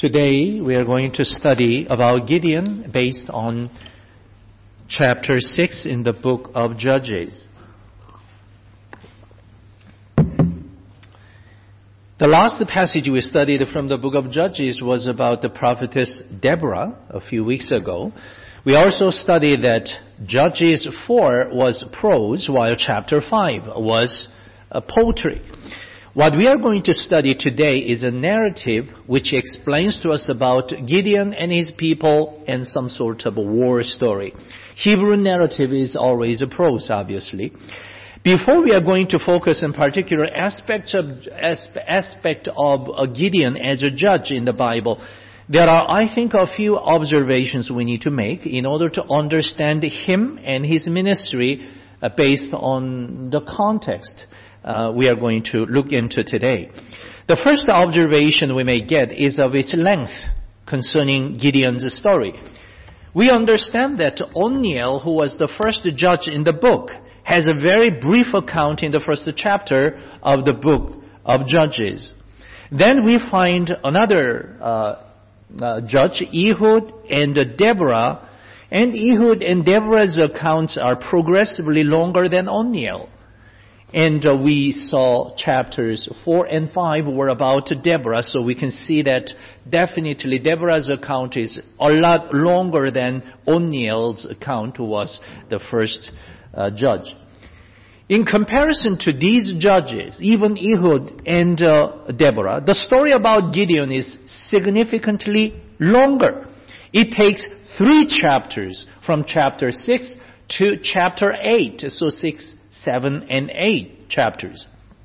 Today we are going to study about Gideon based on chapter 6 in the book of Judges. The last passage we studied from the book of Judges was about the prophetess Deborah a few weeks ago. We also studied that Judges 4 was prose while chapter 5 was poetry. What we are going to study today is a narrative which explains to us about Gideon and his people and some sort of a war story. Hebrew narrative is always a prose, obviously. Before we are going to focus on particular aspect of Gideon as a judge in the Bible, there are, I think, a few observations we need to make in order to understand him and his ministry based on the context we are going to look into today. The first observation we may get is of its length concerning Gideon's story. We understand that Othniel, who was the first judge in the book, has a very brief account in the first chapter of the book of Judges. Then we find another judge, Ehud and Deborah, and Ehud and Deborah's accounts are progressively longer than Othniel. And we saw chapters 4 and 5 were about Deborah, so we can see that definitely Deborah's account is a lot longer than Othniel's account was the first judge. In comparison to these judges, even Ehud and Deborah, the story about Gideon is significantly longer. It takes 3 chapters from chapter 6 to chapter 8, so 6, 7, and 8 chapters.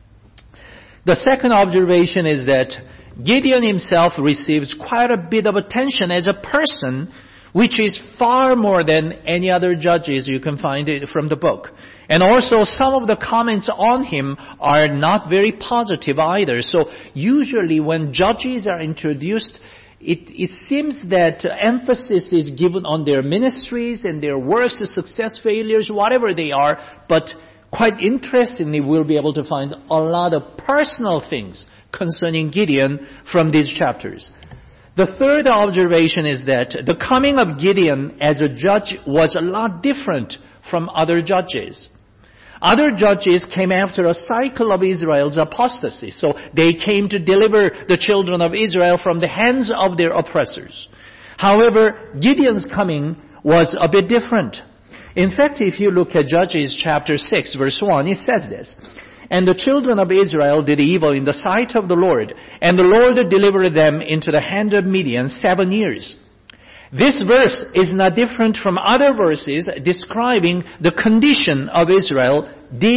The second observation is that Gideon himself receives quite a bit of attention as a person, which is far more than any other judges you can find it from the book. And also some of the comments on him are not very positive either. So usually when judges are introduced, it seems that emphasis is given on their ministries and their works, success, failures, whatever they are, but quite interestingly, we'll be able to find a lot of personal things concerning Gideon from these chapters. The third observation is that the coming of Gideon as a judge was a lot different from other judges. Other judges came after a cycle of Israel's apostasy, so they came to deliver the children of Israel from the hands of their oppressors. However, Gideon's coming was a bit different. In fact, if you look at Judges chapter 6, verse 1, it says this, "And the children of Israel did evil in the sight of the Lord, and the Lord delivered them into the hand of Midian 7 years." This verse is not different from other verses describing the condition of Israel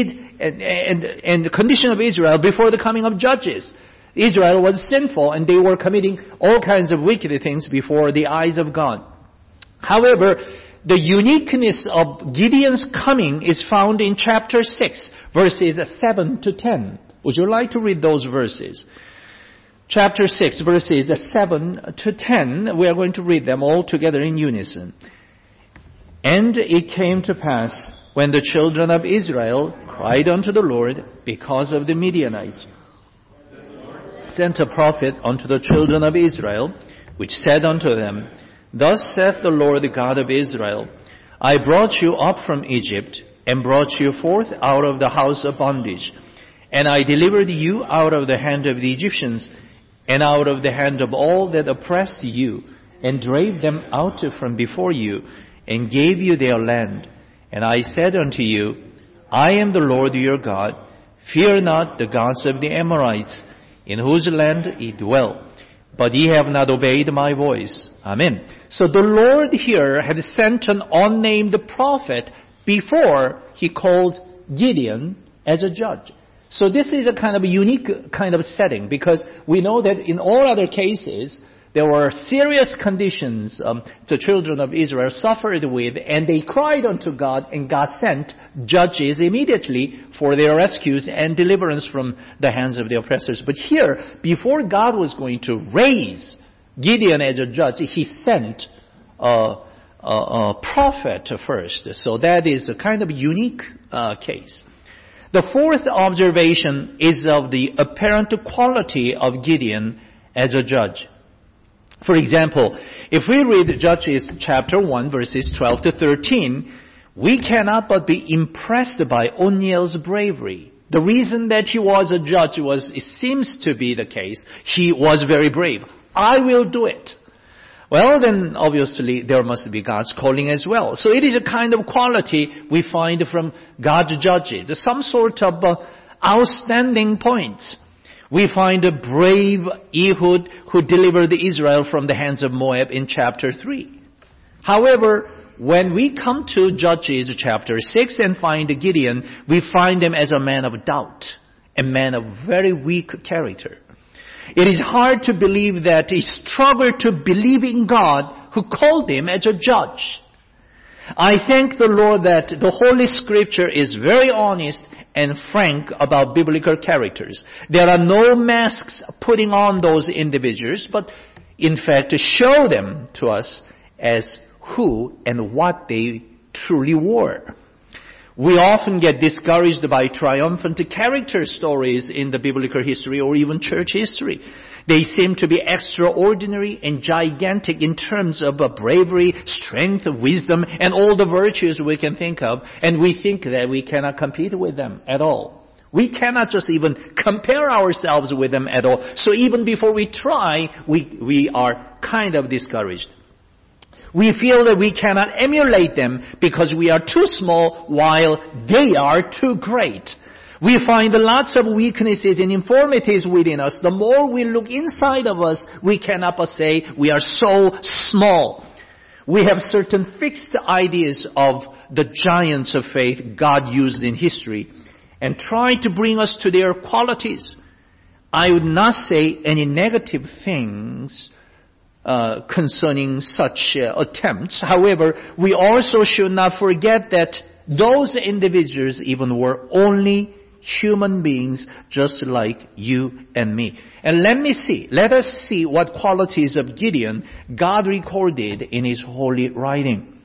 and the condition of Israel before the coming of Judges. Israel was sinful and they were committing all kinds of wicked things before the eyes of God. However, the uniqueness of Gideon's coming is found in chapter 6, verses 7 to 10. Would you like to read those verses? Chapter 6, verses 7 to 10, we are going to read them all together in unison. "And it came to pass, when the children of Israel cried unto the Lord because of the Midianites, sent a prophet unto the children of Israel, which said unto them, Thus saith the Lord God of Israel, I brought you up from Egypt, and brought you forth out of the house of bondage. And I delivered you out of the hand of the Egyptians, and out of the hand of all that oppressed you, and drave them out from before you, and gave you their land. And I said unto you, I am the Lord your God. Fear not the gods of the Amorites, in whose land ye dwell. But ye have not obeyed my voice." Amen. So the Lord here had sent an unnamed prophet before he called Gideon as a judge. So this is a kind of a unique kind of setting, because we know that in all other cases, there were serious conditions the children of Israel suffered with, and they cried unto God, and God sent judges immediately for their rescues and deliverance from the hands of the oppressors. But here, before God was going to raise Gideon as a judge, he sent a prophet first. So that is a kind of unique case. The fourth observation is of the apparent quality of Gideon as a judge. For example, if we read Judges chapter 1 verses 12 to 13, we cannot but be impressed by Othniel's bravery. The reason that he was a judge it seems to be the case, he was very brave. I will do it. Well, then obviously there must be God's calling as well. So it is a kind of quality we find from God's judges, some sort of outstanding points. We find a brave Ehud who delivered Israel from the hands of Moab in chapter 3. However, when we come to Judges chapter 6 and find Gideon, we find him as a man of doubt, a man of very weak character. It is hard to believe that he struggled to believe in God who called him as a judge. I thank the Lord that the Holy Scripture is very honest and frank about biblical characters. There are no masks putting on those individuals, but in fact show them to us as who and what they truly were. We often get discouraged by triumphant character stories in the biblical history or even church history. They seem to be extraordinary and gigantic in terms of bravery, strength, wisdom, and all the virtues we can think of, and we think that we cannot compete with them at all. We cannot just even compare ourselves with them at all. So even before we try, we are kind of discouraged. We feel that we cannot emulate them because we are too small while they are too great. We find lots of weaknesses and infirmities within us. The more we look inside of us, we cannot but say we are so small. We have certain fixed ideas of the giants of faith God used in history and try to bring us to their qualities. I would not say any negative things concerning such attempts. However, we also should not forget that those individuals even were only human beings just like you and me. And let us see what qualities of Gideon God recorded in His holy writing.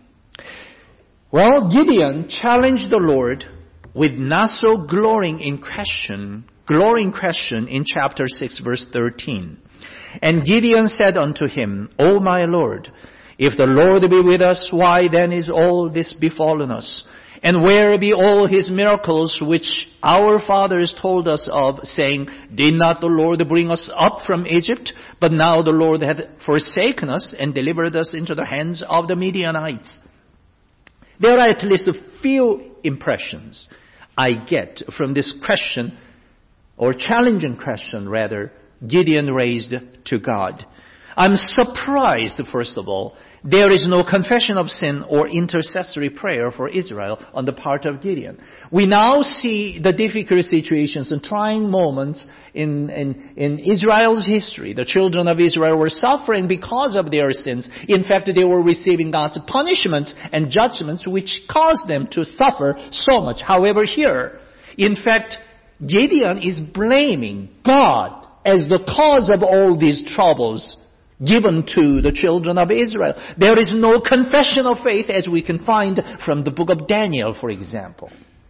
Well, Gideon challenged the Lord with not so glowing question in chapter 6 verse 13. And Gideon said unto him, O my Lord, if the Lord be with us, why then is all this befallen us? And where be all His miracles which our fathers told us of, saying, Did not the Lord bring us up from Egypt? But now the Lord hath forsaken us and delivered us into the hands of the Midianites. There are at least a few impressions I get from this question, or challenging question rather, Gideon raised to God. I'm surprised, first of all, there is no confession of sin or intercessory prayer for Israel on the part of Gideon. We now see the difficult situations and trying moments in Israel's history. The children of Israel were suffering because of their sins. In fact, they were receiving God's punishments and judgments which caused them to suffer so much. However, here, in fact, Gideon is blaming God as the cause of all these troubles given to the children of Israel. There is no confession of faith as we can find from the book of Daniel, for example.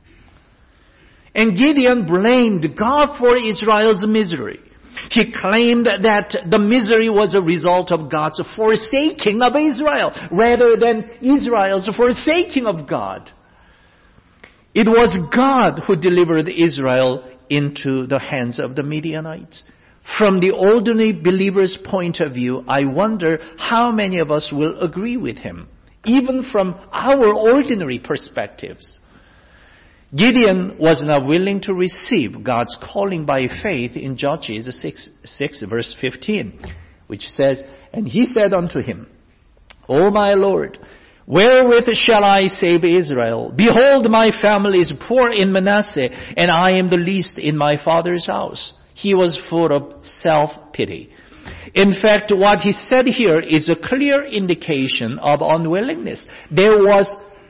And Gideon blamed God for Israel's misery. He claimed that the misery was a result of God's forsaking of Israel rather than Israel's forsaking of God. It was God who delivered Israel into the hands of the Midianites. From the ordinary believer's point of view, I wonder how many of us will agree with him, even from our ordinary perspectives. Gideon was not willing to receive God's calling by faith in Judges 6 verse 15, which says, And he said unto him, O my Lord, wherewith shall I save Israel? Behold, my family is poor in Manasseh, and I am the least in my father's house. He was full of self-pity. In fact, what he said here is a clear indication of unwillingness. There was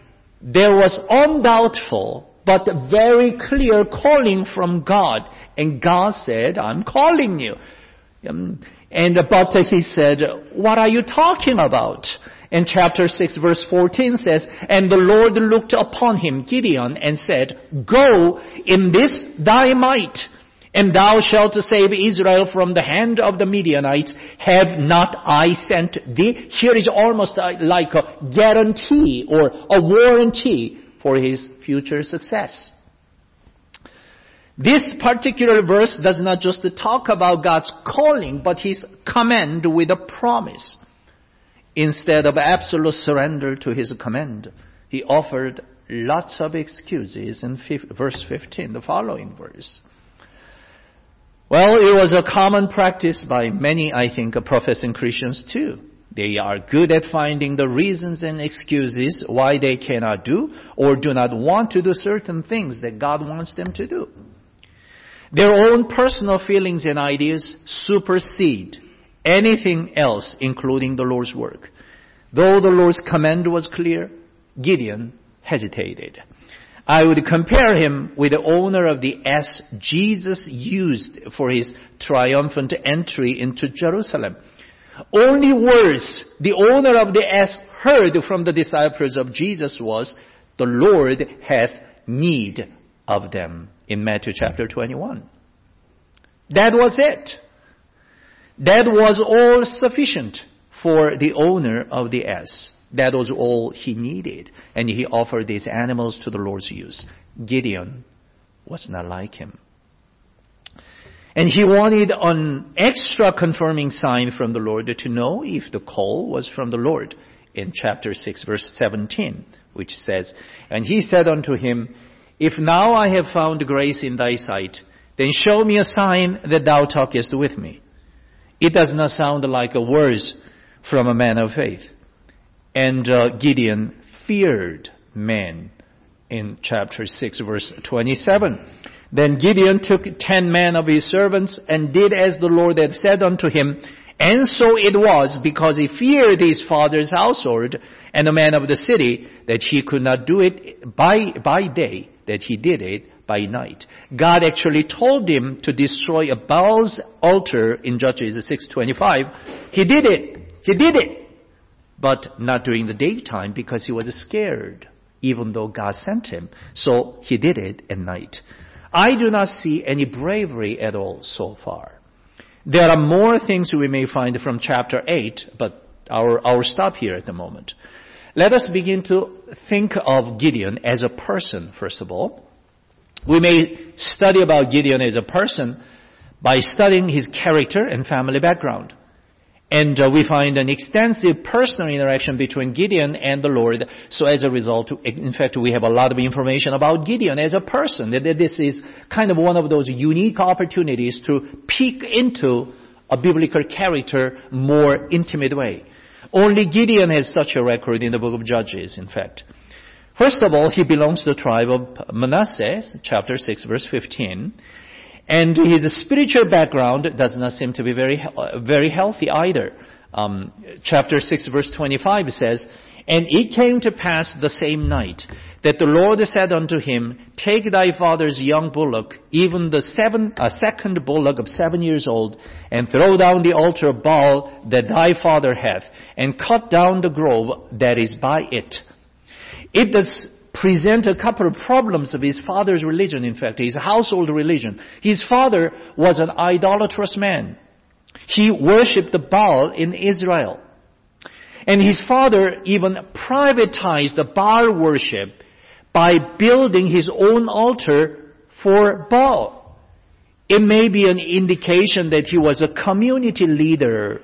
undoubtful but very clear calling from God. And God said, I'm calling you. But he said, what are you talking about? And chapter 6 verse 14 says, And the Lord looked upon him, Gideon, and said, Go in this thy might, And thou shalt save Israel from the hand of the Midianites. Have not I sent thee? Here is almost like a guarantee or a warranty for his future success. This particular verse does not just talk about God's calling, but his command with a promise. Instead of absolute surrender to his command, he offered lots of excuses in verse 15, the following verse. Well, it was a common practice by many, I think, professing Christians too. They are good at finding the reasons and excuses why they cannot do or do not want to do certain things that God wants them to do. Their own personal feelings and ideas supersede anything else, including the Lord's work. Though the Lord's command was clear, Gideon hesitated. I would compare him with the owner of the ass Jesus used for his triumphant entry into Jerusalem. Only words the owner of the ass heard from the disciples of Jesus was, "The Lord hath need of them," in Matthew chapter 21. That was it. That was all sufficient for the owner of the ass. That was all he needed. And he offered these animals to the Lord's use. Gideon was not like him. And he wanted an extra confirming sign from the Lord to know if the call was from the Lord. In chapter 6, verse 17, which says, "And he said unto him, If now I have found grace in thy sight, then show me a sign that thou talkest with me." It does not sound like a words from a man of faith. And Gideon feared men in chapter 6, verse 27. Then Gideon took 10 men of his servants and did as the Lord had said unto him. And so it was, because he feared his father's household and the men of the city, that he could not do it by day, that he did it by night. God actually told him to destroy a Baal's altar in Judges 6:25. He did it. But not during the daytime because he was scared, even though God sent him. So he did it at night. I do not see any bravery at all so far. There are more things we may find from chapter 8, but I'll stop here at the moment. Let us begin to think of Gideon as a person, first of all. We may study about Gideon as a person by studying his character and family background. And we find an extensive personal interaction between Gideon and the Lord. So as a result, in fact, we have a lot of information about Gideon as a person. This is kind of one of those unique opportunities to peek into a biblical character more intimate way. Only Gideon has such a record in the book of Judges, in fact. First of all, he belongs to the tribe of Manasseh, chapter 6, verse 15. And his spiritual background does not seem to be very healthy either. Chapter 6, verse 25 says, "And it came to pass the same night that the Lord said unto him, Take thy father's young bullock, even the second bullock of 7 years old, and throw down the altar of Baal that thy father hath, and cut down the grove that is by it." It does present a couple of problems of his father's religion, in fact, his household religion. His father was an idolatrous man. He worshipped the Baal in Israel. And his father even privatized the Baal worship by building his own altar for Baal. It may be an indication that he was a community leader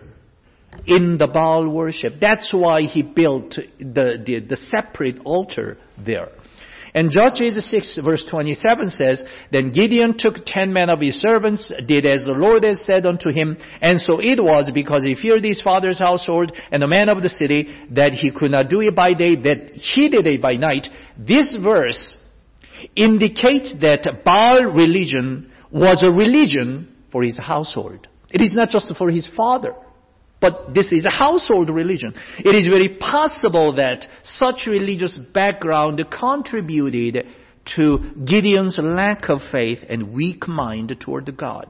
in the Baal worship. That's why he built the separate altar there. And Judges 6 verse 27 says, "Then Gideon took 10 men of his servants, did as the Lord had said unto him, and so it was, because he feared his father's household and the men of the city, that he could not do it by day, that he did it by night." This verse indicates that Baal religion was a religion for his household. It is not just for his father. But this is a household religion. It is very possible that such religious background contributed to Gideon's lack of faith and weak mind toward God.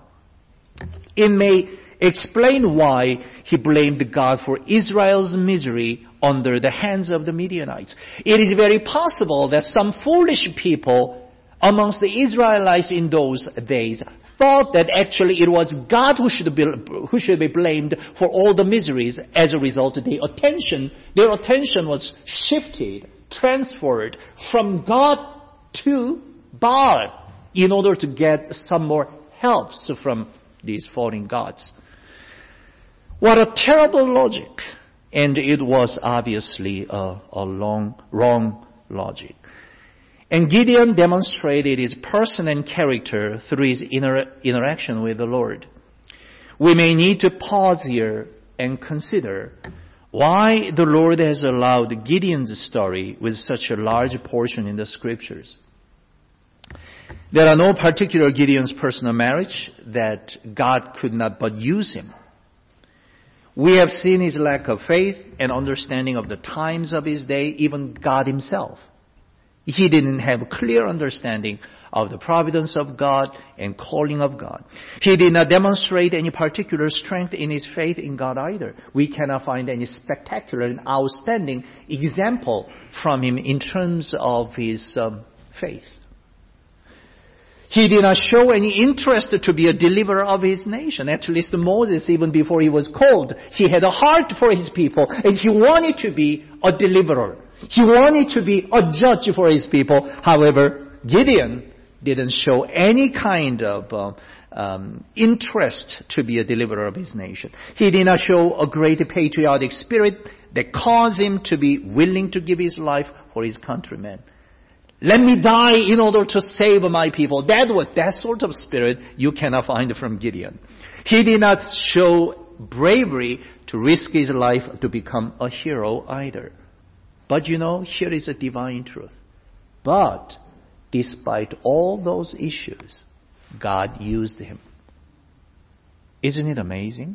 It may explain why he blamed God for Israel's misery under the hands of the Midianites. It is very possible that some foolish people amongst the Israelites in those days thought that actually it was God who should be blamed for all the miseries. As a result, their attention was shifted, transferred from God to Baal in order to get some more helps from these fallen gods. What a terrible logic. And it was obviously a wrong logic. And Gideon demonstrated his person and character through his interaction with the Lord. We may need to pause here and consider why the Lord has allowed Gideon's story with such a large portion in the scriptures. There are no particular Gideon's personal marriage that God could not but use him. We have seen his lack of faith and understanding of the times of his day, even God himself. He didn't have clear understanding of the providence of God and calling of God. He did not demonstrate any particular strength in his faith in God either. We cannot find any spectacular and outstanding example from him in terms of his faith. He did not show any interest to be a deliverer of his nation. At least Moses, even before he was called, he had a heart for his people, and he wanted to be a deliverer. He wanted to be a judge for his people. However, Gideon didn't show any kind of interest to be a deliverer of his nation. He did not show a great patriotic spirit that caused him to be willing to give his life for his countrymen. Let me die in order to save my people. That sort of spirit you cannot find from Gideon. He did not show bravery to risk his life to become a hero either. But here is a divine truth. But despite all those issues, God used him. Isn't it amazing?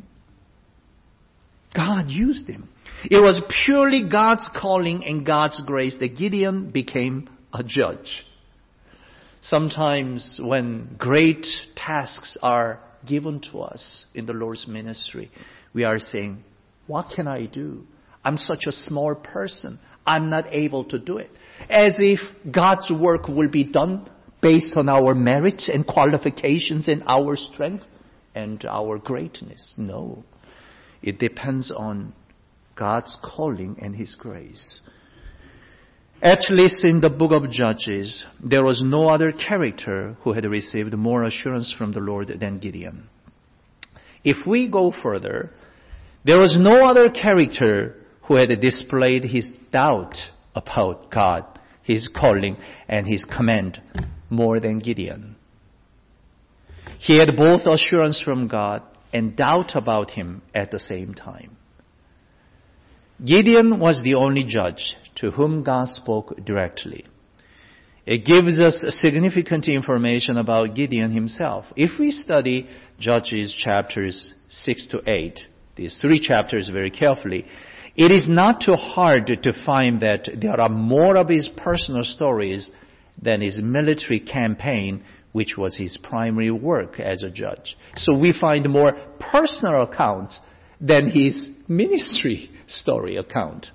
God used him. It was purely God's calling and God's grace that Gideon became a judge. Sometimes when great tasks are given to us in the Lord's ministry, we are saying, what can I do? I'm such a small person. I'm not able to do it. As if God's work will be done based on our merits and qualifications and our strength and our greatness. No. It depends on God's calling and His grace. At least in the book of Judges, there was no other character who had received more assurance from the Lord than Gideon. If we go further, there was no other character who had displayed his doubt about God, His calling, and His command more than Gideon. He had both assurance from God and doubt about Him at the same time. Gideon was the only judge to whom God spoke directly. It gives us significant information about Gideon himself. If we study Judges chapters 6 to 8, these 3 chapters very carefully, it is not too hard to find that there are more of his personal stories than his military campaign, which was his primary work as a judge. So we find more personal accounts than his ministry story account.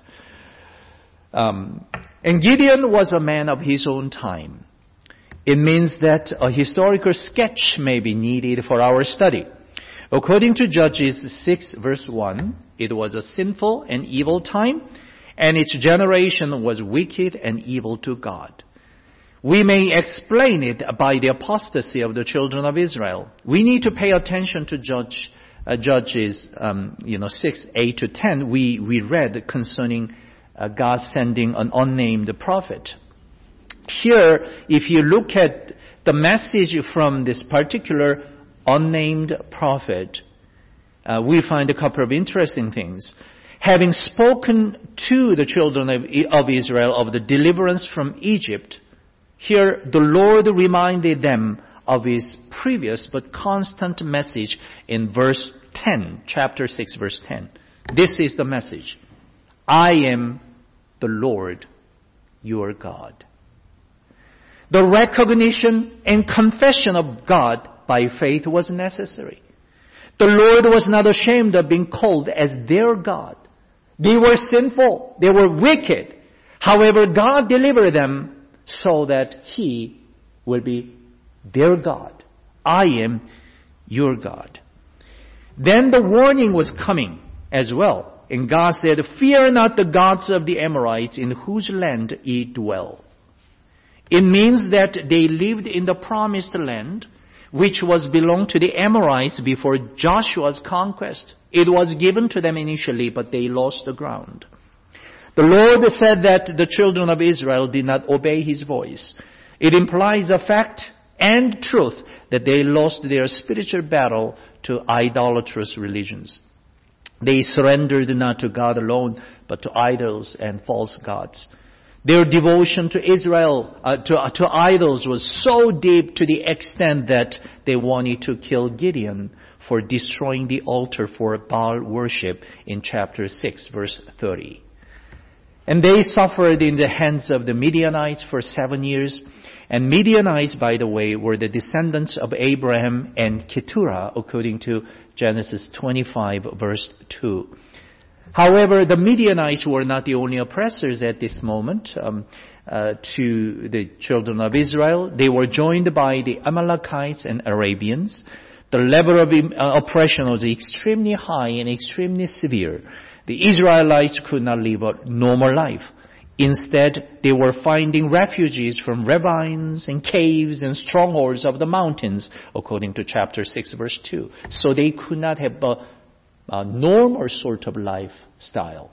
And Gideon was a man of his own time. It means that a historical sketch may be needed for our study. According to Judges 6 verse 1, it was a sinful and evil time, and its generation was wicked and evil to God. We may explain it by the apostasy of the children of Israel. We need to pay attention to Judges 6, 8 to 10. We read concerning God sending an unnamed prophet. Here, if you look at the message from this particular unnamed prophet, we find a couple of interesting things. Having spoken to the children of Israel of the deliverance from Egypt, here the Lord reminded them of His previous but constant message in verse 10, chapter 6, verse 10. This is the message. I am the Lord, your God. The recognition and confession of God by faith was necessary. The Lord was not ashamed of being called as their God. They were sinful. They were wicked. However, God delivered them so that He will be their God. I am your God. Then the warning was coming as well. And God said, fear not the gods of the Amorites in whose land ye dwell. It means that they lived in the promised land, which was belonged to the Amorites before Joshua's conquest. It was given to them initially, but they lost the ground. The Lord said that the children of Israel did not obey His voice. It implies a fact and truth that they lost their spiritual battle to idolatrous religions. They surrendered not to God alone, but to idols and false gods. Their devotion to Israel, to idols was so deep to the extent that they wanted to kill Gideon for destroying the altar for Baal worship in chapter 6, verse 30. And they suffered in the hands of the Midianites for 7 years. And Midianites, by the way, were the descendants of Abraham and Keturah, according to Genesis 25, verse 2. However, the Midianites were not the only oppressors at this moment to the children of Israel. They were joined by the Amalekites and Arabians. The level of oppression was extremely high and extremely severe. The Israelites could not live a normal life. Instead, they were finding refuges from ravines and caves and strongholds of the mountains, according to chapter 6, verse 2. So they could not have a normal sort of lifestyle.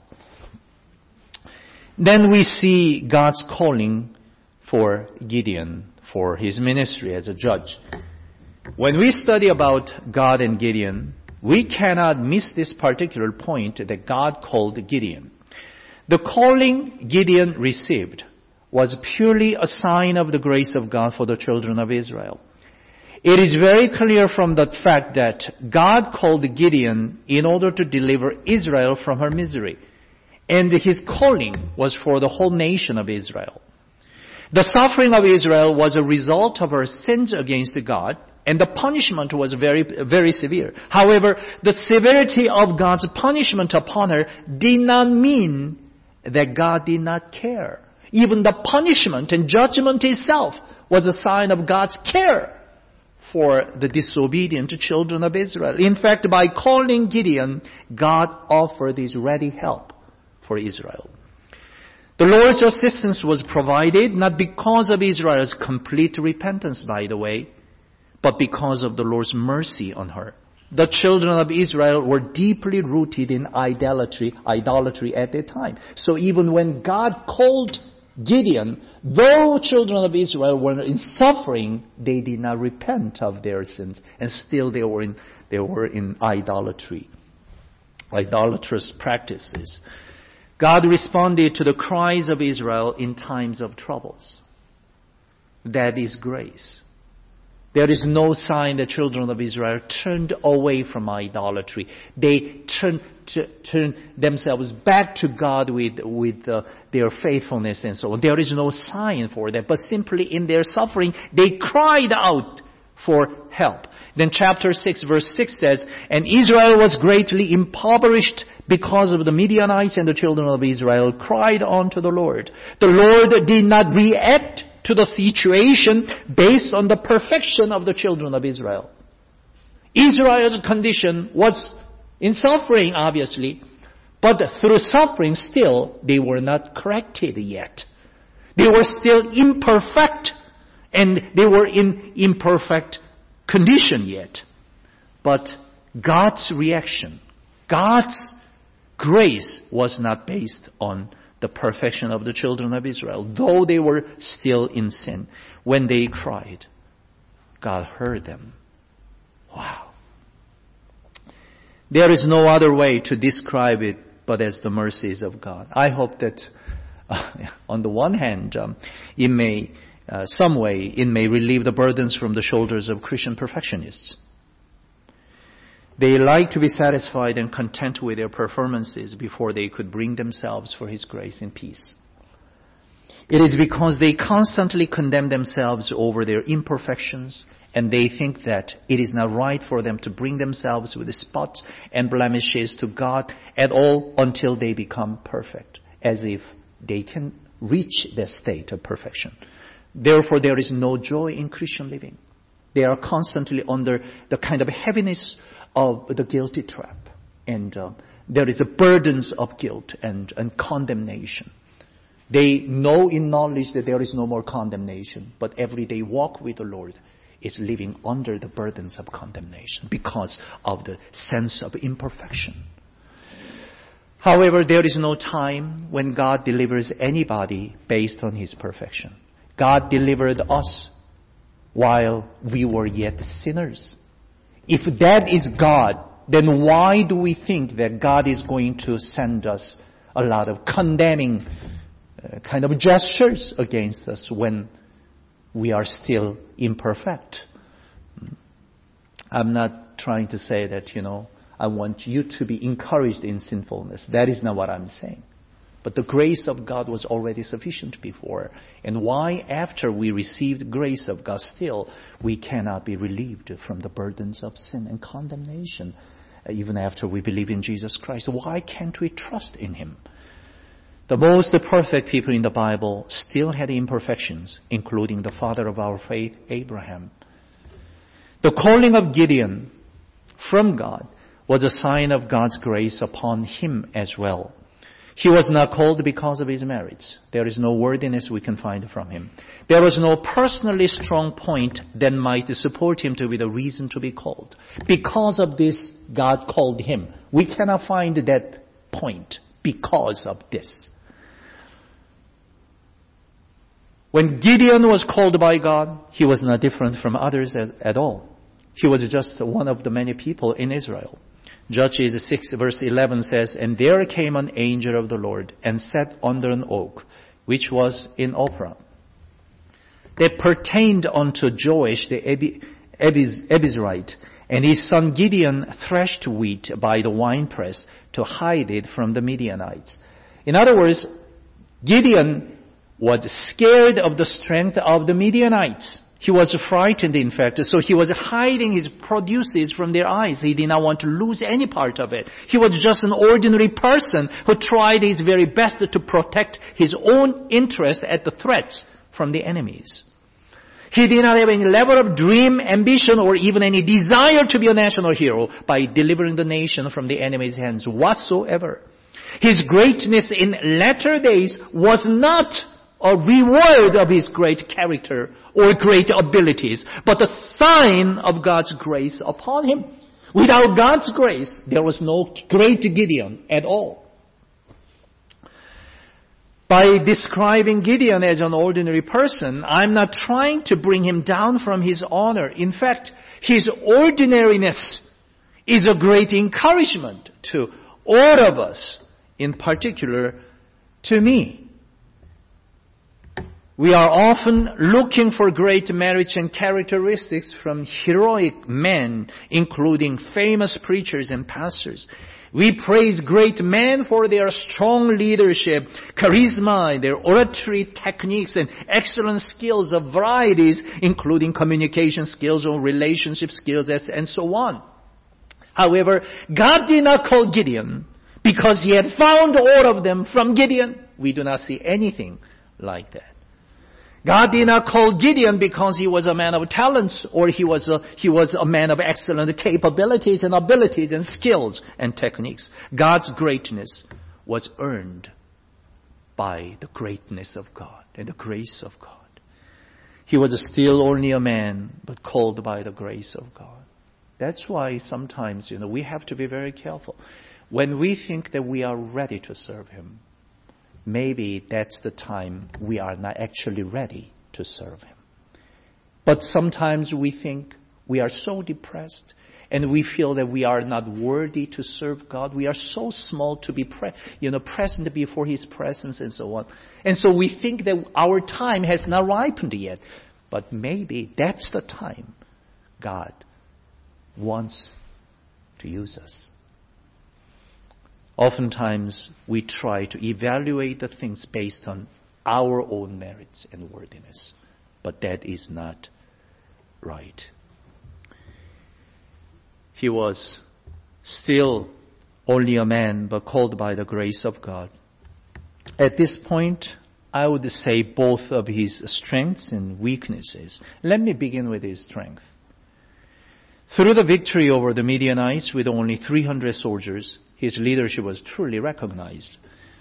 Then we see God's calling for Gideon, for his ministry as a judge. When we study about God and Gideon, we cannot miss this particular point that God called Gideon. The calling Gideon received was purely a sign of the grace of God for the children of Israel. It is very clear from the fact that God called Gideon in order to deliver Israel from her misery. And his calling was for the whole nation of Israel. The suffering of Israel was a result of her sins against God, and the punishment was very, very severe. However, the severity of God's punishment upon her did not mean that God did not care. Even the punishment and judgment itself was a sign of God's care for the disobedient children of Israel. In fact, by calling Gideon, God offered his ready help for Israel. The Lord's assistance was provided not because of Israel's complete repentance, by the way, but because of the Lord's mercy on her. The children of Israel were deeply rooted in idolatry at that time. So even when God called Gideon, though children of Israel were in suffering, they did not repent of their sins, and still they were in idolatry, idolatrous practices. God responded to the cries of Israel in times of troubles. That is grace. There is no sign the children of Israel turned away from idolatry. They turned themselves back to God with their faithfulness and so on. There is no sign for that. But simply in their suffering, they cried out for help. Then chapter 6, verse 6 says, and Israel was greatly impoverished because of the Midianites, and the children of Israel cried unto the Lord. The Lord did not react to the situation based on the perfection of the children of Israel. Israel's condition was in suffering, obviously, but through suffering still, they were not corrected yet. They were still imperfect, and they were in imperfect condition yet. But God's reaction, God's grace was not based on the perfection of the children of Israel, though they were still in sin. When they cried, God heard them. Wow. There is no other way to describe it but as the mercies of God. I hope that on the one hand, it may relieve the burdens from the shoulders of Christian perfectionists. They like to be satisfied and content with their performances before they could bring themselves for His grace and peace. It is because they constantly condemn themselves over their imperfections, and they think that it is not right for them to bring themselves with spots and blemishes to God at all until they become perfect, as if they can reach that state of perfection. Therefore, there is no joy in Christian living. They are constantly under the kind of heaviness of the guilty trap. And there is a burdens of guilt and condemnation. They know in knowledge that there is no more condemnation, but every day walk with the Lord is living under the burdens of condemnation because of the sense of imperfection. However, there is no time when God delivers anybody based on His perfection. God delivered us while we were yet sinners. If that is God, then why do we think that God is going to send us a lot of condemning kind of gestures against us when we are still imperfect? I'm not trying to say that, I want you to be encouraged in sinfulness. That is not what I'm saying. But the grace of God was already sufficient before. And why, after we received grace of God, still we cannot be relieved from the burdens of sin and condemnation, even after we believe in Jesus Christ? Why can't we trust in Him? The most perfect people in the Bible still had imperfections, including the father of our faith, Abraham. The calling of Gideon from God was a sign of God's grace upon him as well. He was not called because of his merits. There is no worthiness we can find from him. There was no personally strong point that might support him to be the reason to be called. Because of this, God called him. We cannot find that point because of this. When Gideon was called by God, he was not different from others at all. He was just one of the many people in Israel. Judges 6 verse 11 says, "And there came an angel of the Lord and sat under an oak, which was in Ophrah, that pertained unto Joash the Abiezrite. And his son Gideon threshed wheat by the winepress to hide it from the Midianites." In other words, Gideon was scared of the strength of the Midianites. He was frightened, in fact, so he was hiding his produces from their eyes. He did not want to lose any part of it. He was just an ordinary person who tried his very best to protect his own interest at the threats from the enemies. He did not have any level of dream, ambition, or even any desire to be a national hero by delivering the nation from the enemy's hands whatsoever. His greatness in latter days was not a reward of his great character or great abilities, but a sign of God's grace upon him. Without God's grace, there was no great Gideon at all. By describing Gideon as an ordinary person, I'm not trying to bring him down from his honor. In fact, his ordinariness is a great encouragement to all of us, in particular to me. We are often looking for great merits and characteristics from heroic men, including famous preachers and pastors. We praise great men for their strong leadership, charisma, their oratory techniques, and excellent skills of varieties, including communication skills or relationship skills, and so on. However, God did not call Gideon because he had found all of them from Gideon. We do not see anything like that. God did not call Gideon because he was a man of talents or he was a man of excellent capabilities and abilities and skills and techniques. God's greatness was earned by the greatness of God and the grace of God. He was still only a man, but called by the grace of God. That's why sometimes, we have to be very careful. When we think that we are ready to serve Him, maybe that's the time we are not actually ready to serve Him. But sometimes we think we are so depressed and we feel that we are not worthy to serve God. We are so small to be present before His presence and so on. And so we think that our time has not ripened yet. But maybe that's the time God wants to use us. Oftentimes, we try to evaluate the things based on our own merits and worthiness. But that is not right. He was still only a man, but called by the grace of God. At this point, I would say both of his strengths and weaknesses. Let me begin with his strength. Through the victory over the Midianites with only 300 soldiers, his leadership was truly recognized.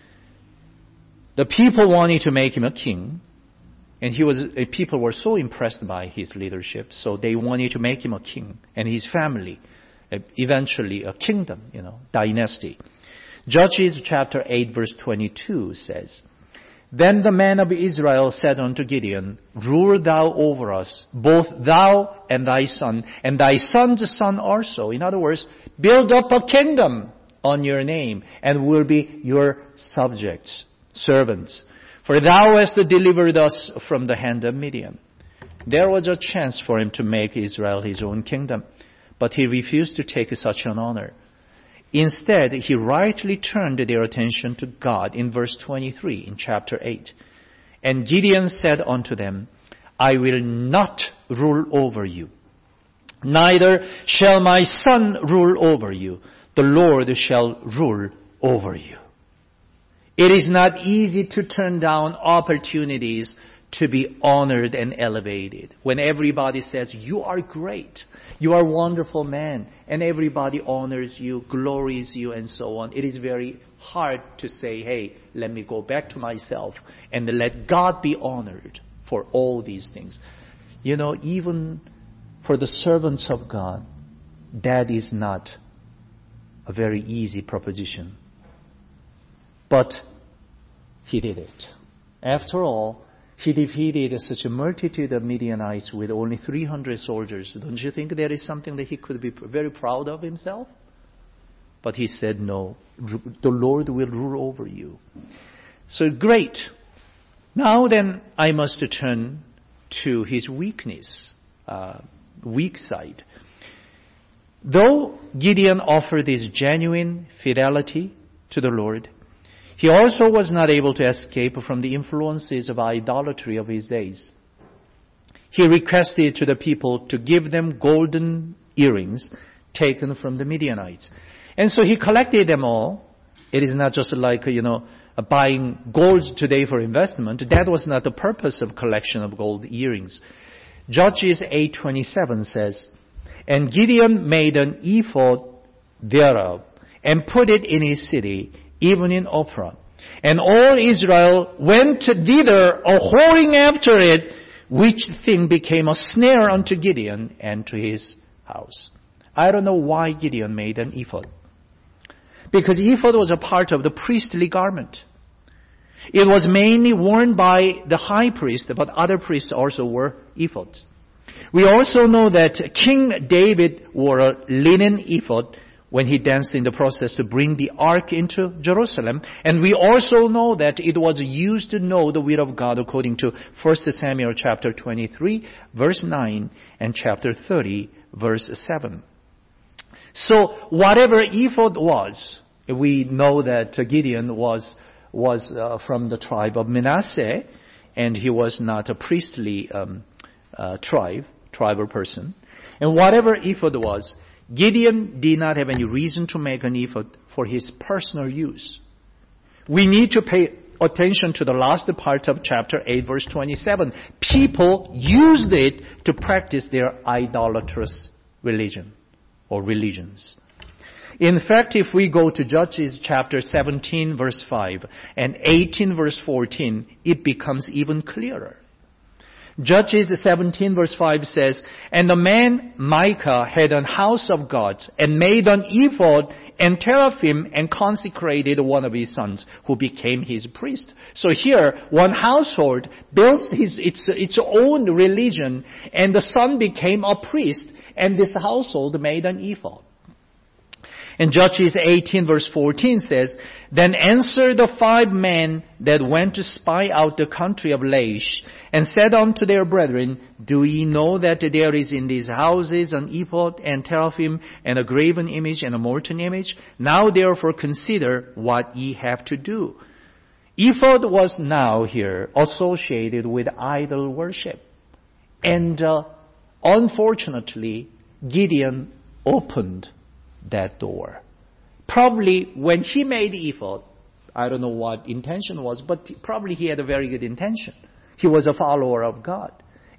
The people wanted to make him a king, and people were so impressed by his leadership, so they wanted to make him a king, and his family, eventually a kingdom, dynasty. Judges chapter 8 verse 22 says, Then the men of Israel said unto Gideon, Rule thou over us, both thou and thy son, and thy son's son also. In other words, build up a kingdom on your name, and we'll be your subjects, servants. For thou hast delivered us from the hand of Midian. There was a chance for him to make Israel his own kingdom, but he refused to take such an honor. Instead, he rightly turned their attention to God in verse 23 in chapter 8. And Gideon said unto them, I will not rule over you, neither shall my son rule over you. The Lord shall rule over you. It is not easy to turn down opportunities to be honored and elevated. When everybody says, you are great, you are a wonderful man, and everybody honors you, glories you, and so on. It is very hard to say, hey, let me go back to myself and let God be honored for all these things. Even for the servants of God, that is not a very easy proposition. But he did it. After all, he defeated such a multitude of Midianites with only 300 soldiers. Don't you think there is something that he could be very proud of himself? But he said, no, the Lord will rule over you. So great. Now then, I must turn to his weakness, weak side. Though Gideon offered this genuine fidelity to the Lord, he also was not able to escape from the influences of idolatry of his days. He requested to the people to give them golden earrings taken from the Midianites. And so he collected them all. It is not just like, buying gold today for investment. That was not the purpose of collection of gold earrings. Judges 8:27 says, And Gideon made an ephod thereof, and put it in his city, even in Ophrah. And all Israel went thither a-whoring after it, which thing became a snare unto Gideon and to his house. I don't know why Gideon made an ephod. Because ephod was a part of the priestly garment. It was mainly worn by the high priest, but other priests also wore ephods. We also know that King David wore a linen ephod when he danced in the process to bring the ark into Jerusalem. And we also know that it was used to know the will of God according to 1 Samuel chapter 23, verse 9, and chapter 30, verse 7. So whatever ephod was, we know that Gideon was from the tribe of Manasseh, and he was not a priestly tribal person. And whatever ephod was, Gideon did not have any reason to make an ephod for his personal use. We need to pay attention to the last part of chapter 8, verse 27. People used it to practice their idolatrous religion or religions. In fact, if we go to Judges chapter 17, verse 5 and 18, verse 14, it becomes even clearer. Judges 17 verse 5 says, And the man Micah had an house of gods, and made an ephod and teraphim, and consecrated one of his sons, who became his priest. So here, one household builds its own religion, and the son became a priest, and this household made an ephod. And Judges 18 verse 14 says, Then answered the 5 men that went to spy out the country of Laish, and said unto their brethren, Do ye know that there is in these houses an ephod and teraphim, and a graven image and a molten image? Now therefore consider what ye have to do. Ephod was now here associated with idol worship. And unfortunately, Gideon opened that door. Probably when he made ephod, I don't know what intention was, but probably he had a very good intention. He was a follower of God.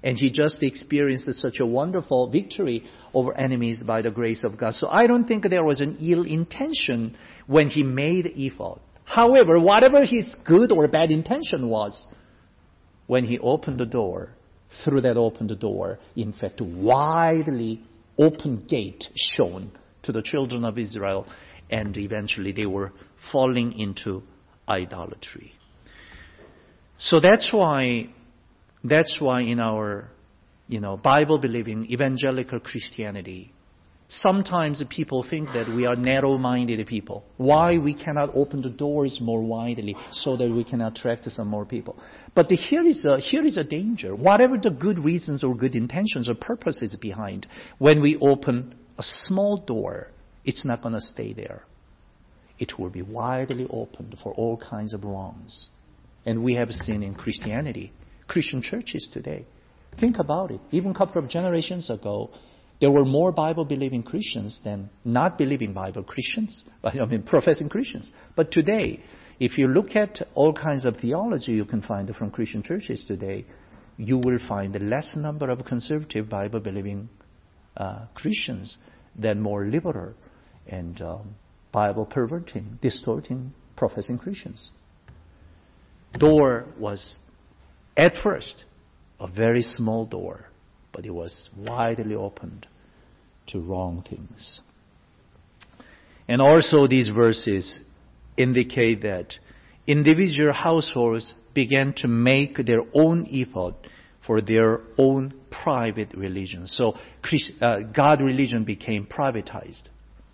And he just experienced such a wonderful victory over enemies by the grace of God. So I don't think there was an ill intention when he made ephod. However, whatever his good or bad intention was, when he opened the door, through that opened door, in fact, widely open gate shown to the children of Israel, and eventually they were falling into idolatry. So that's why in our, Bible-believing evangelical Christianity, sometimes people think that we are narrow-minded people. Why we cannot open the doors more widely so that we can attract some more people? But here is a danger. Whatever the good reasons or good intentions or purposes behind, when we open a small door, it's not going to stay there. It will be widely opened for all kinds of wrongs. And we have seen in Christianity, Christian churches today. Think about it. Even a couple of generations ago, there were more Bible-believing Christians than not believing Bible Christians, professing Christians. But today, if you look at all kinds of theology you can find from Christian churches today, you will find a less number of conservative Bible-believing Christians than more liberal and Bible-perverting, distorting, professing Christians. Door was, at first, a very small door, but it was widely opened to wrong things. And also these verses indicate that individual households began to make their own ephod for their own private religion. So God religion became privatized.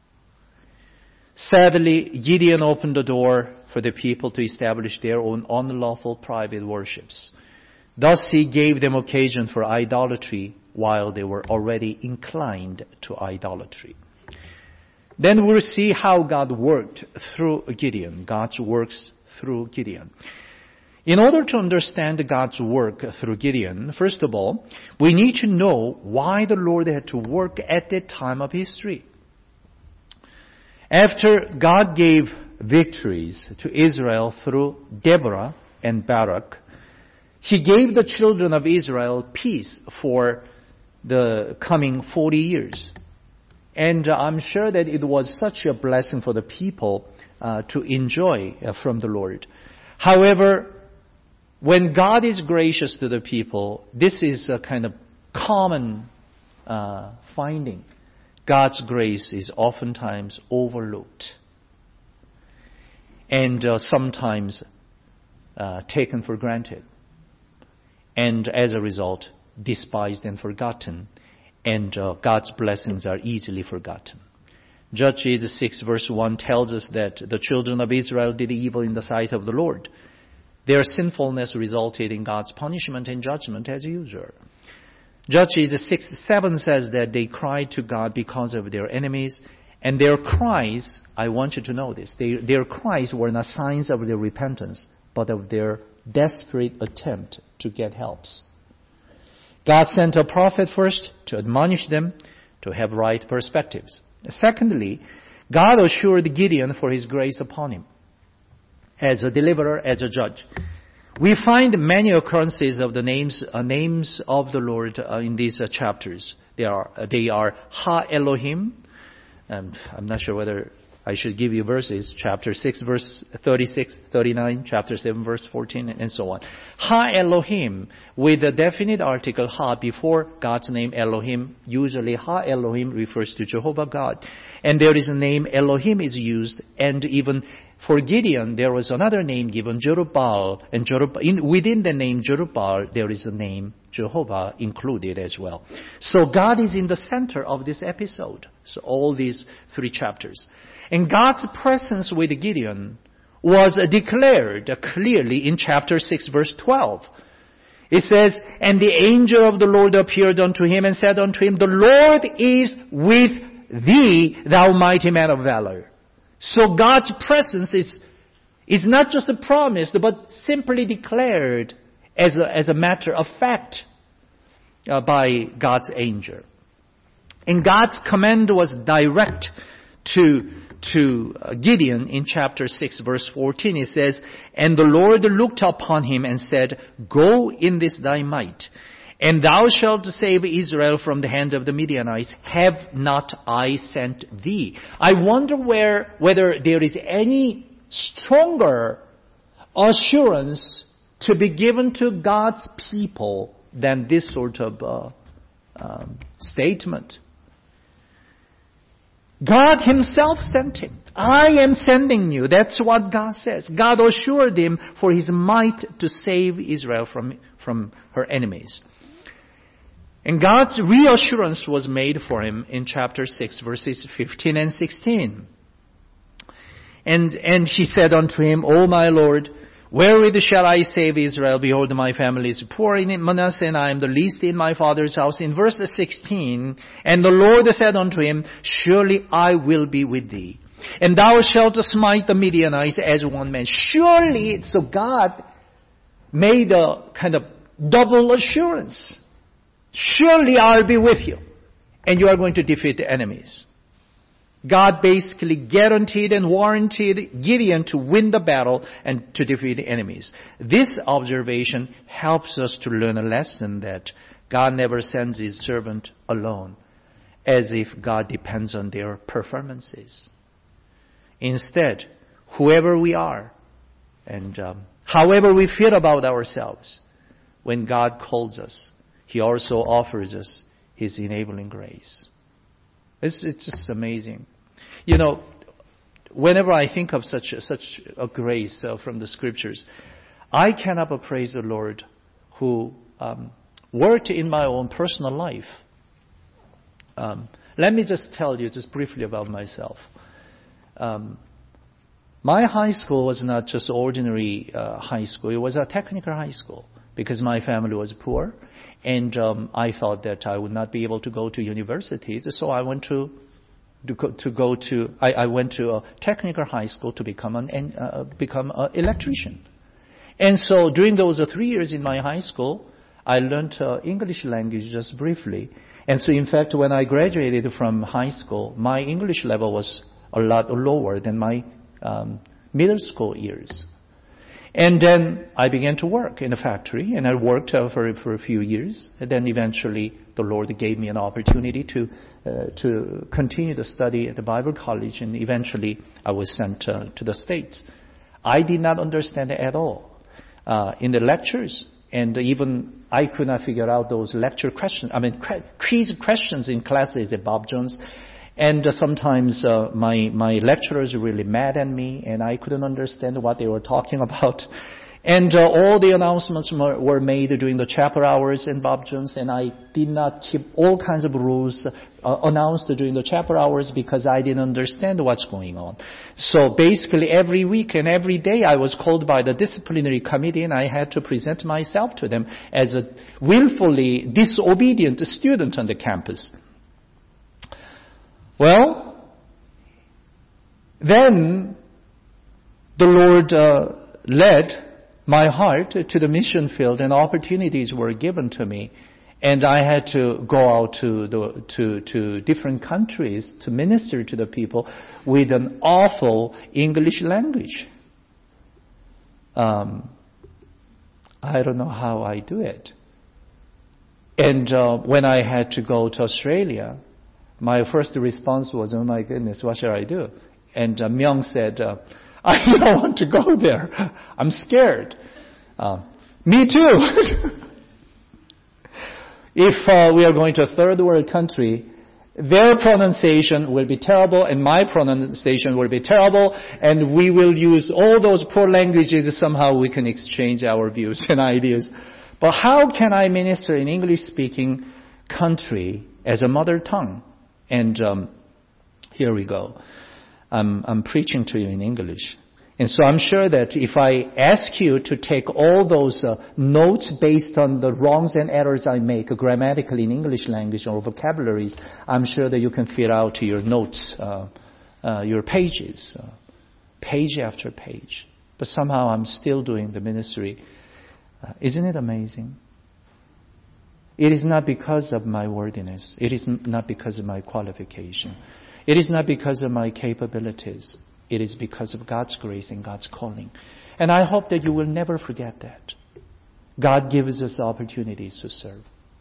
Sadly, Gideon opened the door for the people to establish their own unlawful private worships. Thus he gave them occasion for idolatry while they were already inclined to idolatry. Then we'll see how God worked through Gideon, God's works through Gideon. In order to understand God's work through Gideon, first of all, we need to know why the Lord had to work at that time of history. After God gave victories to Israel through Deborah and Barak, He gave the children of Israel peace for the coming 40 years. And I'm sure that it was such a blessing for the people to enjoy from the Lord. However, when God is gracious to the people, this is a kind of common finding. God's grace is oftentimes overlooked and sometimes taken for granted, and as a result, despised and forgotten, and God's blessings are easily forgotten. Judges 6 verse 1 tells us that the children of Israel did evil in the sight of the Lord. Their sinfulness resulted in God's punishment and judgment as usual. Judges 6:7 says that they cried to God because of their enemies, and their cries, I want you to know this, their cries were not signs of their repentance, but of their desperate attempt to get helps. God sent a prophet first to admonish them to have right perspectives. Secondly, God assured Gideon for His grace upon him as a deliverer, as a judge. We find many occurrences of the names of the Lord in these chapters. They are Ha Elohim. I'm not sure whether I should give you verses. Chapter 6 verse 36, 39, chapter 7 verse 14, and so on. Ha Elohim, with the definite article Ha before God's name Elohim. Usually Ha Elohim refers to Jehovah God. And there is a name Elohim is used, and even for Gideon, there was another name given, Jerubbaal, and within the name Jerubbaal, there is a name Jehovah included as well. So God is in the center of this episode. So all these 3 chapters. And God's presence with Gideon was declared clearly in chapter 6 verse 12. It says, and the angel of the Lord appeared unto him and said unto him, the Lord is with thee, thou mighty man of valor. So God's presence is not just promised, but simply declared as a matter of fact by God's angel. And God's command was direct to Gideon in chapter 6 verse 14. It says, and the Lord looked upon him and said, go in this thy might, And thou shalt save Israel from the hand of the Midianites. Have not I sent thee? I wonder whether there is any stronger assurance to be given to God's people than this sort of statement. God himself sent him. I am sending you. That's what God says. God assured him for his might to save Israel from her enemies. And God's reassurance was made for him in chapter 6, verses 15 and 16. And he said unto him, O my Lord, wherewith shall I save Israel? Behold, my family is poor in Manasseh, and I am the least in my father's house. In verse 16, and the Lord said unto him, surely I will be with thee, and thou shalt smite the Midianites as one man. Surely, so God made a kind of double assurance. Surely I'll be with you, and you are going to defeat the enemies. God basically guaranteed and warranted Gideon to win the battle and to defeat the enemies. This observation helps us to learn a lesson that God never sends his servant alone, as if God depends on their performances. Instead, whoever we are and however we feel about ourselves, when God calls us, he also offers us his enabling grace. It's just amazing. You know, whenever I think of such a grace from the scriptures, I cannot but praise the Lord who worked in my own personal life. Let me just tell you just briefly about myself. My high school was not just ordinary high school. It was a technical high school because my family was poor. And I thought that I would not be able to go to universities, so I went to a technical high school to become an electrician. And so during those 3 years in my high school, I learned English language just briefly. And so in fact, when I graduated from high school, my English level was a lot lower than my middle school years. And then I began to work in a factory, and I worked for a few years. And then eventually the Lord gave me an opportunity to continue to study at the Bible college, and eventually I was sent to the States. I did not understand it at all in the lectures, and even I could not figure out those lecture questions. I mean, quiz questions in classes at Bob Jones. And sometimes my lecturers were really mad at me, and I couldn't understand what they were talking about. And all the announcements were made during the chapel hours in Bob Jones, and I did not keep all kinds of rules announced during the chapel hours because I didn't understand what's going on. So basically every week and every day I was called by the disciplinary committee, and I had to present myself to them as a willfully disobedient student on the campus. Well, then the Lord led my heart to the mission field, and opportunities were given to me, and I had to go out to different countries to minister to the people with an awful English language. I don't know how I do it. And when I had to go to Australia, my first response was, oh my goodness, what shall I do? And Myung said, I don't want to go there. I'm scared. Me too. If we are going to a third world country, their pronunciation will be terrible and my pronunciation will be terrible, and we will use all those poor languages. Somehow we can exchange our views and ideas. But how can I minister in English-speaking country as a mother tongue? And here we go. I'm preaching to you in English. And so I'm sure that if I ask you to take all those notes based on the wrongs and errors I make grammatically in English language or vocabularies, I'm sure that you can fill out your notes, your pages, page after page. But somehow I'm still doing the ministry. Isn't it amazing? It is not because of my worthiness. It is not because of my qualification. It is not because of my capabilities. It is because of God's grace and God's calling. And I hope that you will never forget that. God gives us opportunities to serve.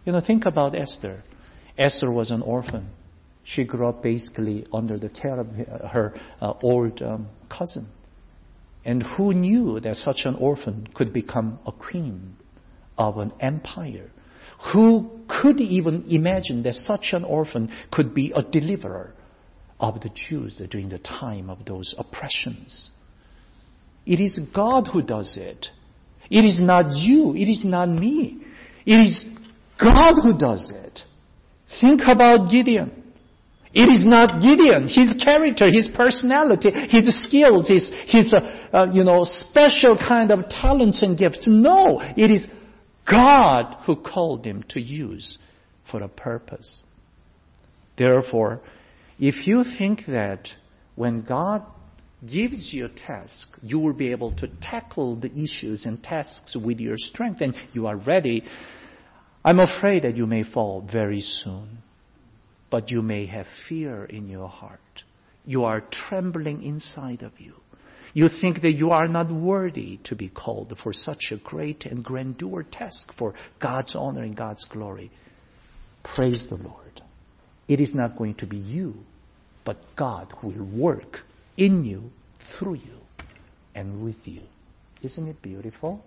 Think about Esther. Esther was an orphan. She grew up basically under the care of her old cousin. And who knew that such an orphan could become a queen of an empire? Who could even imagine that such an orphan could be a deliverer of the Jews during the time of those oppressions? It is God who does it. It is not you. It is not me. It is God who does it. Think about Gideon. It is not Gideon, his character, his personality, his skills, his special kind of talents and gifts. No, it is God who called him to use for a purpose. Therefore, if you think that when God gives you a task, you will be able to tackle the issues and tasks with your strength and you are ready, I'm afraid that you may fall very soon. But you may have fear in your heart. You are trembling inside of you. You think that you are not worthy to be called for such a great and grandeur task for God's honor and God's glory. Praise the Lord. It is not going to be you, but God who will work in you, through you, and with you. Isn't it beautiful?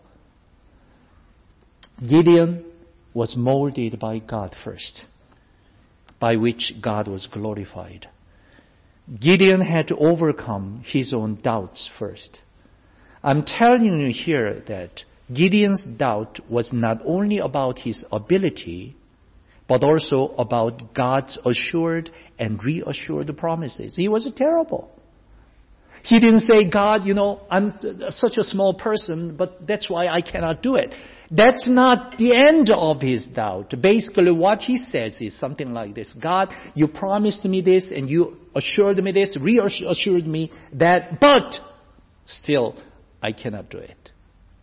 Gideon was molded by God first, by which God was glorified. Gideon had to overcome his own doubts first. I'm telling you here that Gideon's doubt was not only about his ability, but also about God's assured and reassured promises. He was terrible. He didn't say, God, I'm such a small person, but that's why I cannot do it. That's not the end of his doubt. Basically, what he says is something like this. God, you promised me this and you assured me this, reassured me that, but still, I cannot do it.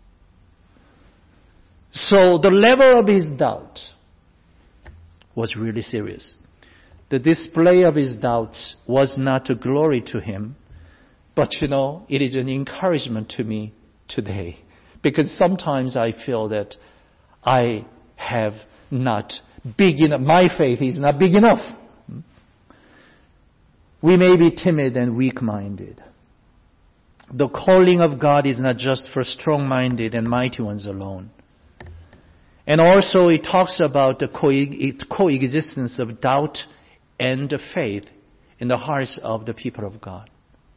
So the level of his doubt was really serious. The display of his doubts was not a glory to him, but it is an encouragement to me today. Because sometimes I feel that I have not big enough, my faith is not big enough. We may be timid and weak-minded. The calling of God is not just for strong-minded and mighty ones alone. And also it talks about the coexistence of doubt and faith in the hearts of the people of God.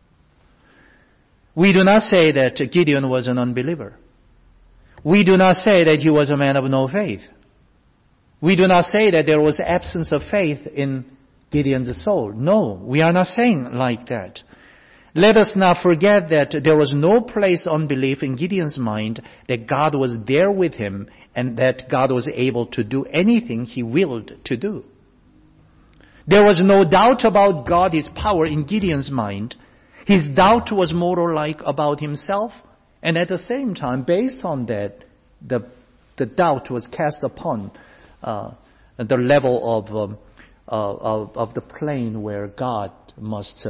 We do not say that Gideon was an unbeliever. We do not say that he was a man of no faith. We do not say that there was absence of faith in Gideon's soul. No, we are not saying like that. Let us not forget that there was no place unbelief in Gideon's mind, that God was there with him and that God was able to do anything he willed to do. There was no doubt about God, his power in Gideon's mind. His doubt was more or like about himself. And at the same time, based on that, the doubt was cast upon the level of the plane where God must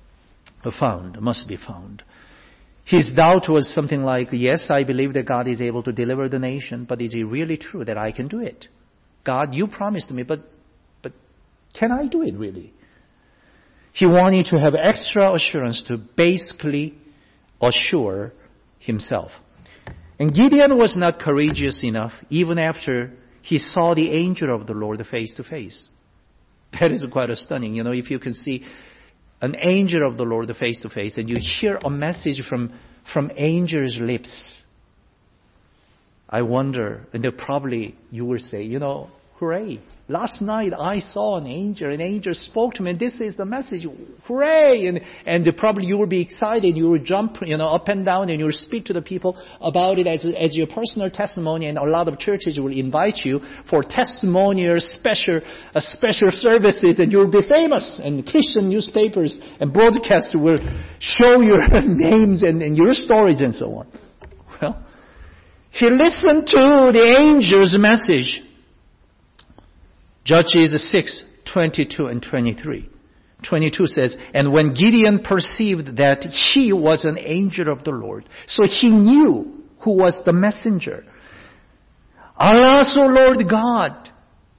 be found. His doubt was something like, yes, I believe that God is able to deliver the nation, but is it really true that I can do it? God, you promised me, but can I do it really? He wanted to have extra assurance to basically assure himself. And Gideon was not courageous enough even after he saw the angel of the Lord face to face. That is quite stunning. If you can see an angel of the Lord face to face and you hear a message from angel's lips, I wonder, and probably you will say, hooray. Last night I saw an angel spoke to me, and this is the message, hooray! And probably you will be excited, you will jump, up and down, and you will speak to the people about it as your personal testimony, and a lot of churches will invite you for testimonial special services, and you will be famous, and Christian newspapers and broadcasts will show your names and your stories and so on. Well, he listened to the angel's message. Judges 6:22 and 23. 22 says, and when Gideon perceived that he was an angel of the Lord, so he knew who was the messenger. Alas, O Lord God,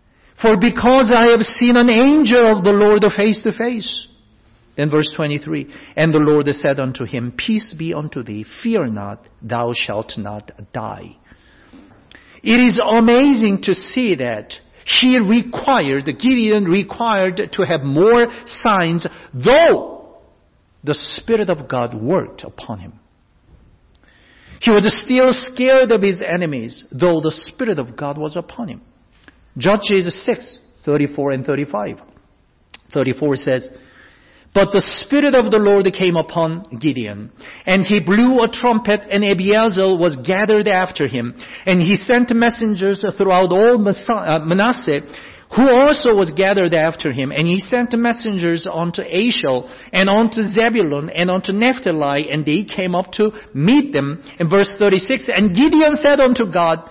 For because I have seen an angel of the Lord face to face. Then verse 23, and the Lord said unto him, Peace be unto thee, fear not, thou shalt not die. It is amazing to see that Gideon required to have more signs, though the Spirit of God worked upon him. He was still scared of his enemies, though the Spirit of God was upon him. Judges 6, 34 and 35. 34 says, But the Spirit of the Lord came upon Gideon, and he blew a trumpet, and Abiezil was gathered after him. And he sent messengers throughout all Manasseh, who also was gathered after him. And he sent messengers unto Asher, and unto Zebulun, and unto Naphtali, and they came up to meet them. In verse 36, and Gideon said unto God,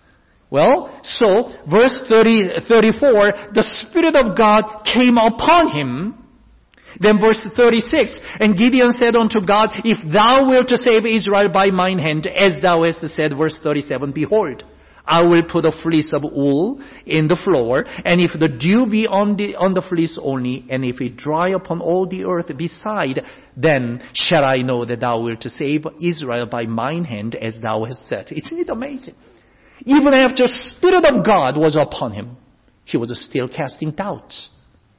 verse 34, the Spirit of God came upon him. Then verse 36, and Gideon said unto God, If thou wilt to save Israel by mine hand, as thou hast said, verse 37, Behold, I will put a fleece of wool in the floor, and if the dew be on the fleece only, and if it dry upon all the earth beside, then shall I know that thou wilt to save Israel by mine hand, as thou hast said. Isn't it amazing? Even after the Spirit of God was upon him, he was still casting doubts.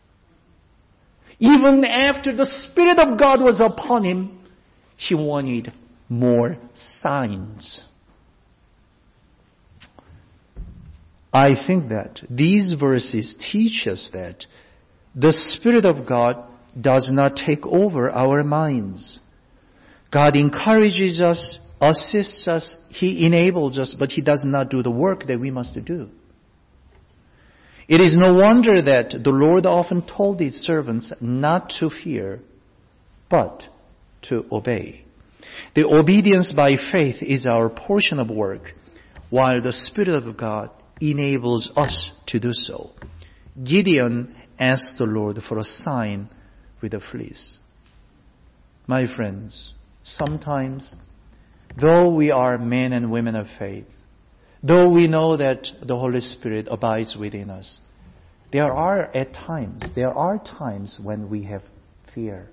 Even after the Spirit of God was upon him, he wanted more signs. I think that these verses teach us that the Spirit of God does not take over our minds. God encourages us, assists us, He enables us, but He does not do the work that we must do. It is no wonder that the Lord often told His servants not to fear, but to obey. The obedience by faith is our portion of work, while the Spirit of God enables us to do so. Gideon asked the Lord for a sign with a fleece. My friends, sometimes, though we are men and women of faith, though we know that the Holy Spirit abides within us, there are times when we have fear.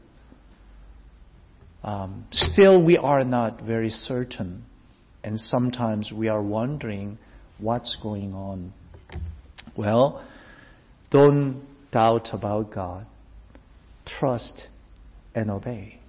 Still we are not very certain, and sometimes we are wondering what's going on. Well, don't doubt about God. Trust and obey.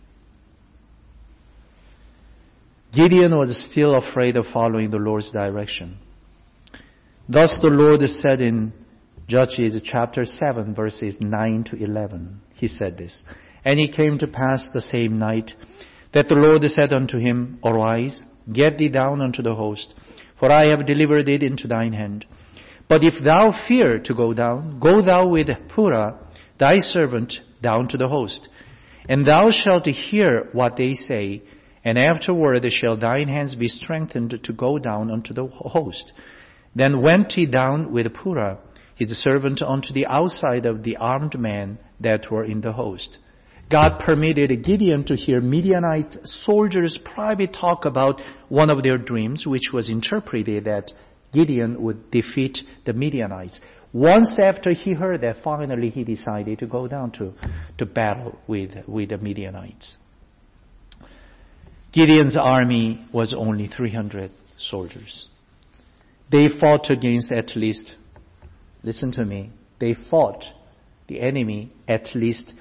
Gideon was still afraid of following the Lord's direction. Thus the Lord said in Judges chapter 7 verses 9 to 11. He said this, And it came to pass the same night that the Lord said unto him, Arise, get thee down unto the host, for I have delivered it into thine hand. But if thou fear to go down, go thou with Purah, thy servant, down to the host. And thou shalt hear what they say, and afterward shall thine hands be strengthened to go down unto the host. Then went he down with Purah, his servant, unto the outside of the armed men that were in the host. God permitted Gideon to hear Midianite soldiers' private talk about one of their dreams, which was interpreted that Gideon would defeat the Midianites. Once after he heard that, finally he decided to go down to battle with the Midianites. Gideon's army was only 300 soldiers. They fought against at least, listen to me, they fought the enemy at least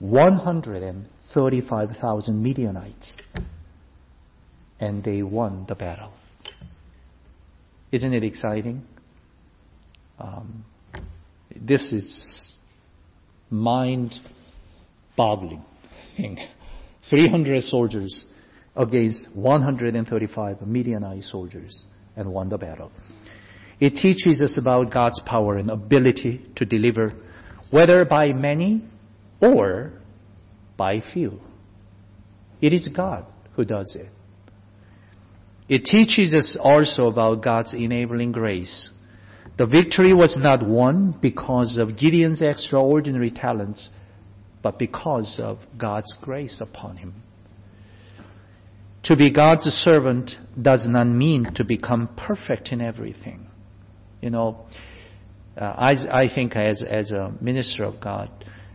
135,000 Midianites. And they won the battle. Isn't it exciting? This is mind-boggling thing. 300 soldiers against 135 Midianite soldiers and won the battle. It teaches us about God's power and ability to deliver, whether by many or by few. It is God who does it. It teaches us also about God's enabling grace. The victory was not won because of Gideon's extraordinary talents, but because of God's grace upon him. To be God's servant does not mean to become perfect in everything. You know, I think as a minister of God,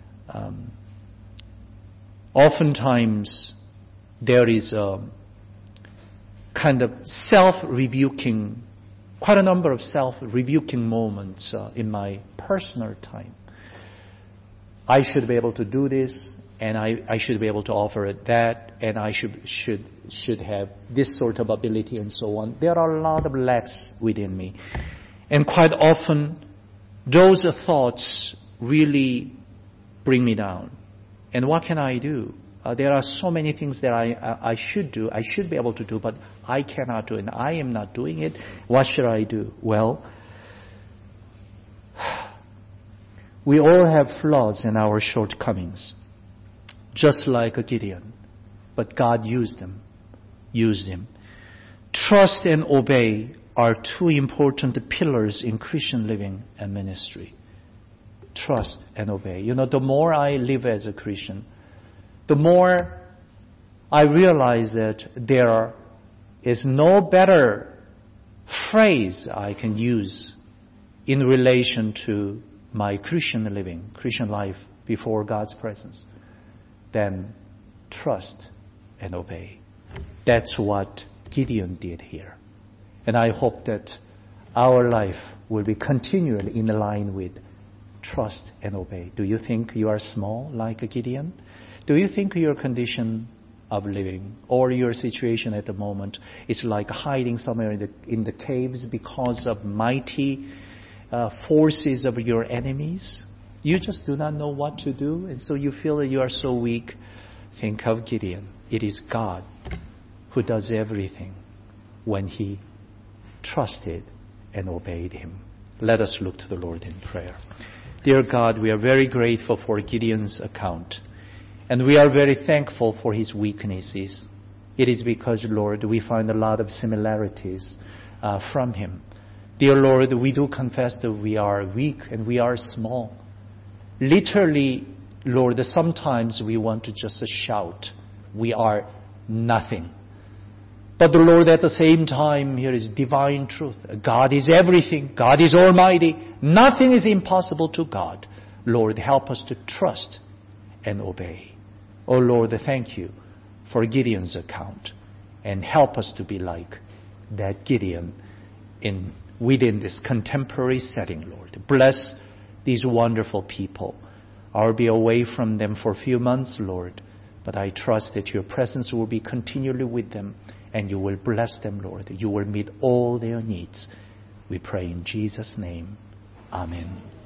oftentimes there is a kind of self-rebuking, quite a number of self-rebuking moments in my personal time. I should be able to do this, and I should be able to offer it that, and I should have this sort of ability and so on. There are a lot of lacks within me. And quite often, those thoughts really bring me down. And what can I do? There are so many things that I should do, I should be able to do, but I cannot do it, and I am not doing it. What should I do? Well, we all have flaws and our shortcomings, just like Gideon. But God used him. Trust and obey are two important pillars in Christian living and ministry. Trust and obey. The more I live as a Christian, the more I realize that there is no better phrase I can use in relation to my Christian living, Christian life before God's presence than trust and obey. That's what Gideon did here. And I hope that our life will be continually in line with trust and obey. Do you think you are small like Gideon? Do you think your condition of living or your situation at the moment is like hiding somewhere in the caves because of mighty forces of your enemies? You just do not know what to do, and so you feel that you are so weak. Think of Gideon. It is God who does everything when he trusted and obeyed him. Let us look to the Lord in prayer. Dear God, we are very grateful for Gideon's account, and we are very thankful for his weaknesses. It is because, Lord, we find a lot of similarities from him. Dear Lord, we do confess that we are weak and we are small. Literally, Lord, sometimes we want to just shout, we are nothing. But the Lord, at the same time, here is divine truth. God is everything. God is almighty. Nothing is impossible to God. Lord, help us to trust and obey. Oh Lord, thank you for Gideon's account, and help us to be like that Gideon within this contemporary setting, Lord. Bless these wonderful people. I'll be away from them for a few months, Lord, but I trust that your presence will be continually with them, and you will bless them, Lord. You will meet all their needs. We pray in Jesus' name. Amen.